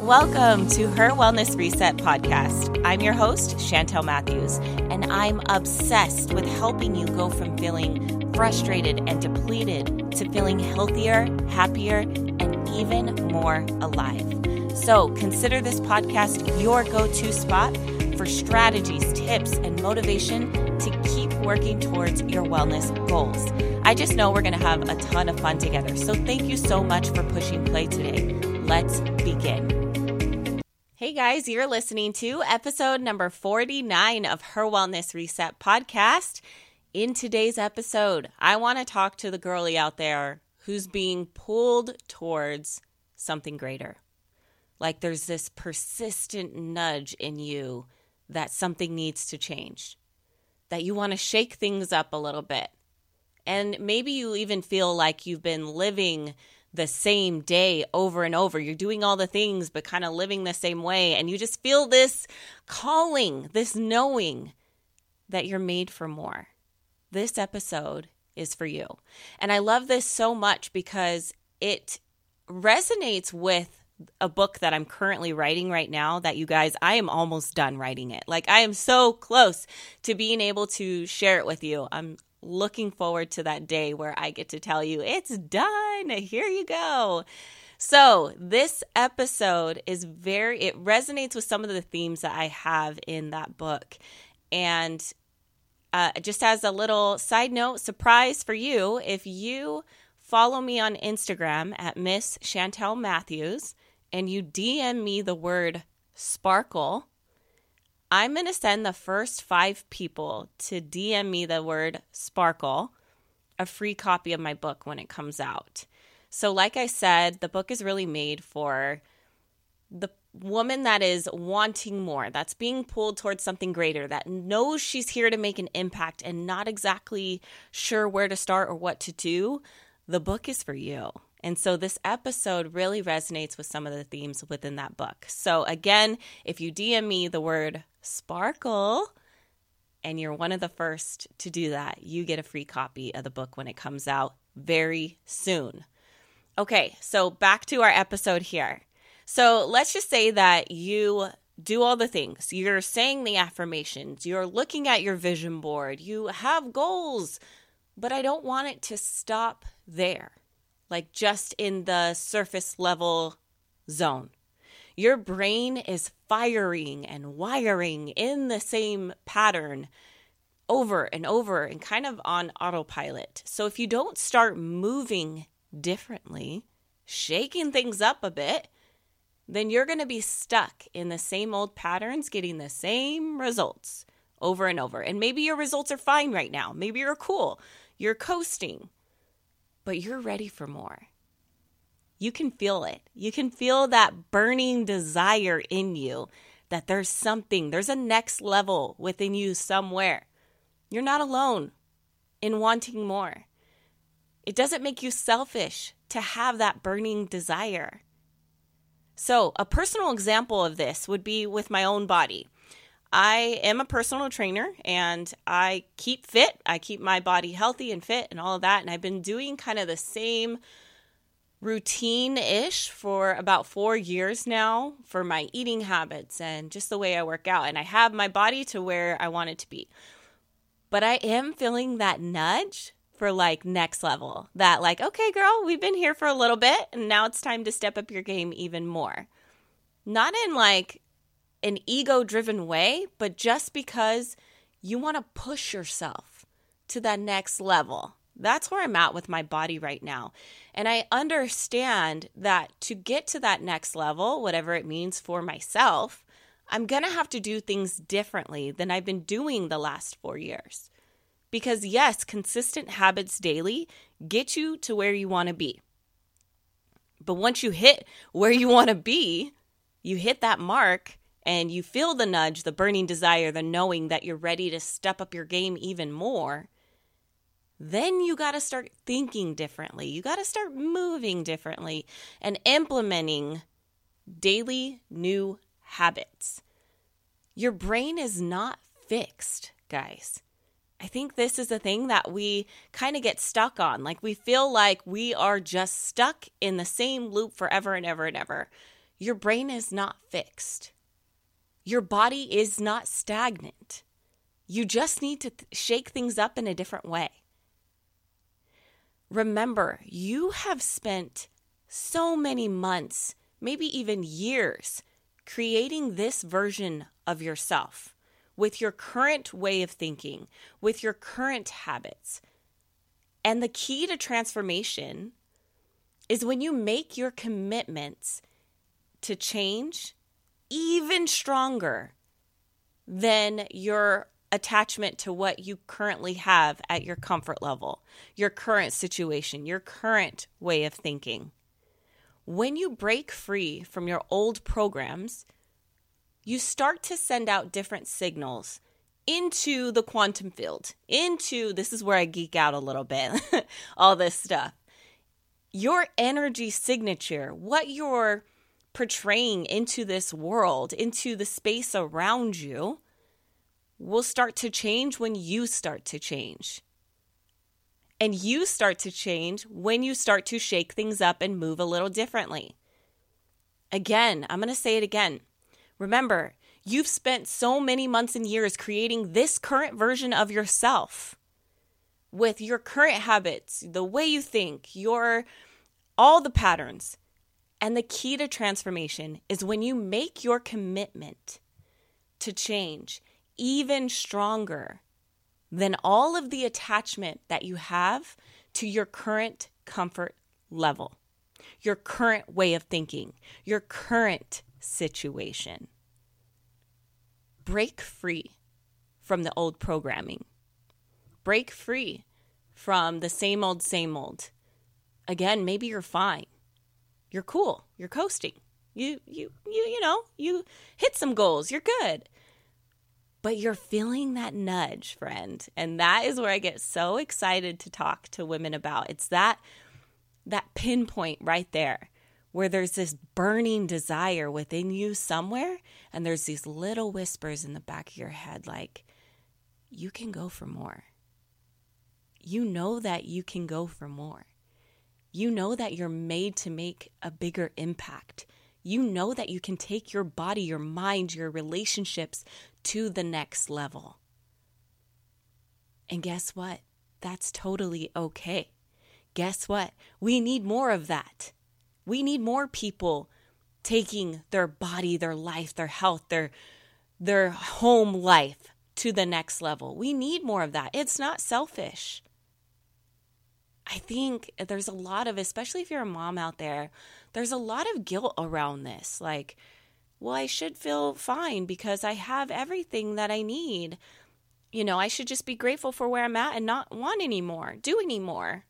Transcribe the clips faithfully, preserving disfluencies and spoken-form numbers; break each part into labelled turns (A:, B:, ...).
A: Welcome to Her Wellness Reset podcast. I'm your host, Chantel Matthews, and I'm obsessed with helping you go from feeling frustrated and depleted to feeling healthier, happier, and even more alive. So consider this podcast your go-to spot for strategies, tips, and motivation to keep working towards your wellness goals. I just know we're going to have a ton of fun together. So thank you so much for pushing play today. Let's begin. Hey guys, you're listening to episode number forty-nine of Her Wellness Reset podcast. In today's episode, I want to talk to the girly out there who's being pulled towards something greater. Like there's this persistent nudge in you that something needs to change, that you want to shake things up a little bit. And maybe you even feel like you've been living the same day over and over. You're doing all the things, but kind of living the same way. And you just feel this calling, this knowing that you're made for more. This episode is for you. And I love this so much because it resonates with a book that I'm currently writing right now that you guys, I am almost done writing it. Like I am so close to being able to share it with you. I'm looking forward to that day where I get to tell you it's done. Here you go. So this episode is very, it resonates with some of the themes that I have in that book. And uh, just as a little side note, surprise for you, if you follow me on Instagram at Miss Chantel Matthews and you D M me the word sparkle, I'm going to send the first five people to D M me the word sparkle a free copy of my book when it comes out. So like I said, the book is really made for the woman that is wanting more, that's being pulled towards something greater, that knows she's here to make an impact and not exactly sure where to start or what to do. The book is for you. And so this episode really resonates with some of the themes within that book. So again, if you D M me the word sparkle and you're one of the first to do that, you get a free copy of the book when it comes out very soon. Okay, so back to our episode here. So let's just say that you do all the things. You're saying the affirmations. You're looking at your vision board. You have goals, but I don't want it to stop there. Like just in the surface level zone. Your brain is firing and wiring in the same pattern over and over and kind of on autopilot. So if you don't start moving differently, shaking things up a bit, then you're going to be stuck in the same old patterns, getting the same results over and over. And maybe your results are fine right now. Maybe you're cool. You're coasting. But you're ready for more. You can feel it. You can feel that burning desire in you that there's something, there's a next level within you somewhere. You're not alone in wanting more. It doesn't make you selfish to have that burning desire. So a personal example of this would be with my own body. I am a personal trainer and I keep fit. I keep my body healthy and fit and all of that. And I've been doing kind of the same routine-ish for about four years now for my eating habits and just the way I work out. And I have my body to where I want it to be. But I am feeling that nudge for like next level. That like, okay, girl, we've been here for a little bit and now it's time to step up your game even more. Not in like an ego-driven way, but just because you want to push yourself to that next level. That's where I'm at with my body right now. And I understand that to get to that next level, whatever it means for myself, I'm going to have to do things differently than I've been doing the last four years. Because yes, consistent habits daily get you to where you want to be. But once you hit where you want to be, you hit that mark, and you feel the nudge, the burning desire, the knowing that you're ready to step up your game even more, then you got to start thinking differently. You got to start moving differently and implementing daily new habits. Your brain is not fixed, guys. I think this is the thing that we kind of get stuck on. Like we feel like we are just stuck in the same loop forever and ever and ever. Your brain is not fixed. Your body is not stagnant. You just need to th- shake things up in a different way. Remember, you have spent so many months, maybe even years, creating this version of yourself with your current way of thinking, with your current habits. And the key to transformation is when you make your commitments to change even stronger than your attachment to what you currently have at your comfort level, your current situation, your current way of thinking. When you break free from your old programs, you start to send out different signals into the quantum field, into, this is where I geek out a little bit, all this stuff. Your energy signature, what you're portraying into this world, into the space around you, will start to change when you start to change. And you start to change when you start to shake things up and move a little differently. Again, I'm going to say it again. Remember, you've spent so many months and years creating this current version of yourself with your current habits, the way you think, your all the patterns. And the key to transformation is when you make your commitment to change even stronger than all of the attachment that you have to your current comfort level, your current way of thinking, your current situation. Break free from the old programming. Break free from the same old, same old. Again, maybe you're fine. You're cool. You're coasting. You, you, you, you know, you hit some goals. You're good. But you're feeling that nudge, friend. And that is where I get so excited to talk to women about. It's that, that pinpoint right there where there's this burning desire within you somewhere. And there's these little whispers in the back of your head like, you can go for more. You know that you can go for more. You know that you're made to make a bigger impact. You know that you can take your body, your mind, your relationships to the next level. And guess what? That's totally okay. Guess what? We need more of that. We need more people taking their body, their life, their health, their, their home life to the next level. We need more of that. It's not selfish. I think there's a lot of, especially if you're a mom out there, there's a lot of guilt around this. Like, well, I should feel fine because I have everything that I need. You know, I should just be grateful for where I'm at and not want anymore, do anymore.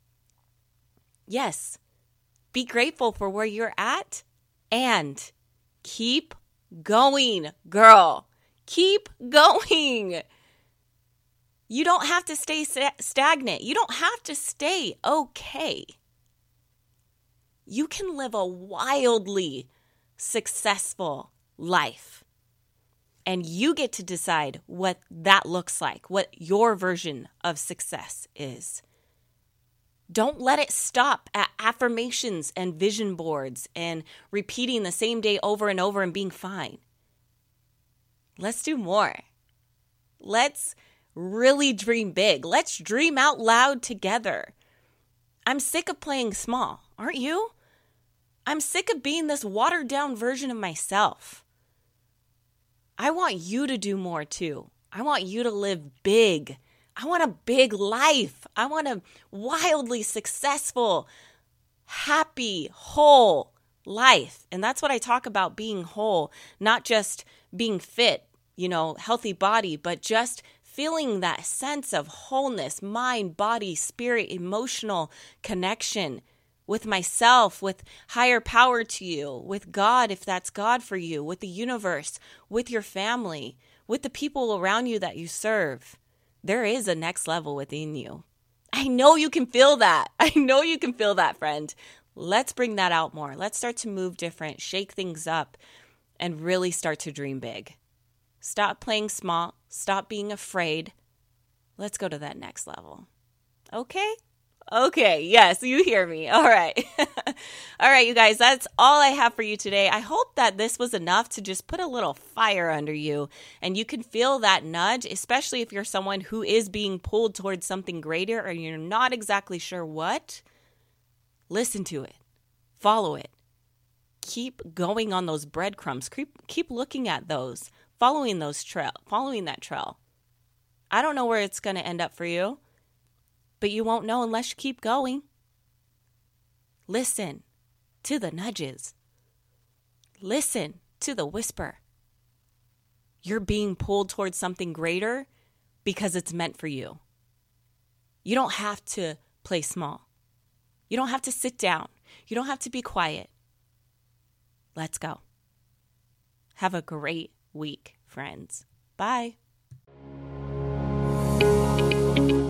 A: Yes, be grateful for where you're at and keep going, girl. Keep going. You don't have to stay stagnant. You don't have to stay okay. You can live a wildly successful life. And you get to decide what that looks like, what your version of success is. Don't let it stop at affirmations and vision boards and repeating the same day over and over and being fine. Let's do more. Let's really dream big. Let's dream out loud together. I'm sick of playing small, aren't you? I'm sick of being this watered down version of myself. I want you to do more too. I want you to live big. I want a big life. I want a wildly successful, happy, whole life. And that's what I talk about, being whole, not just being fit, you know, healthy body, but just feeling that sense of wholeness, mind, body, spirit, emotional connection with myself, with higher power to you, with God, if that's God for you, with the universe, with your family, with the people around you that you serve. There is a next level within you. I know you can feel that. I know you can feel that, friend. Let's bring that out more. Let's start to move different, shake things up, and really start to dream big. Stop playing small. Stop being afraid. Let's go to that next level. Okay? Okay. Yes, you hear me. All right. All All right, you guys, that's all I have for you today. I hope that this was enough to just put a little fire under you and you can feel that nudge, especially if you're someone who is being pulled towards something greater or you're not exactly sure what. Listen to it. Follow it. Keep going on those breadcrumbs. Keep, keep looking at those, following those trail, following that trail. I don't know where it's going to end up for you, but you won't know unless you keep going. Listen to the nudges. Listen to the whisper. You're being pulled towards something greater because it's meant for you. You don't have to play small. You don't have to sit down. You don't have to be quiet. Let's go. Have a great week, friends. Bye.